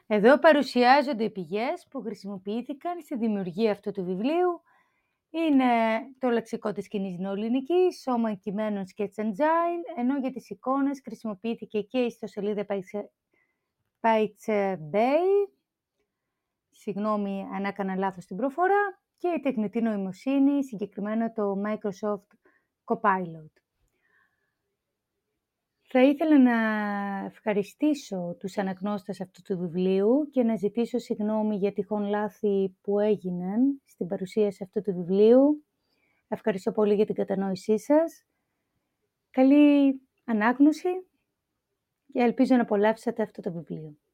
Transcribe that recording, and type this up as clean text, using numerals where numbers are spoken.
Εδώ παρουσιάζονται οι πηγές που χρησιμοποιήθηκαν στη δημιουργία αυτού του βιβλίου. Είναι το λεξικό της κοινής νεοελληνικής, σώμα κειμένων Sketch Engine, ενώ για τις εικόνες χρησιμοποιήθηκε και η ιστοσελίδα Pixabay, συγγνώμη αν έκανα λάθος την προφορά, και η τεχνητή νοημοσύνη, συγκεκριμένα το Microsoft Copilot. Θα ήθελα να ευχαριστήσω τους αναγνώστες αυτού του βιβλίου και να ζητήσω συγγνώμη για τυχόν λάθη που έγιναν στην παρουσίαση αυτού του βιβλίου. Ευχαριστώ πολύ για την κατανόησή σας. Καλή ανάγνωση και ελπίζω να απολαύσετε αυτό το βιβλίο.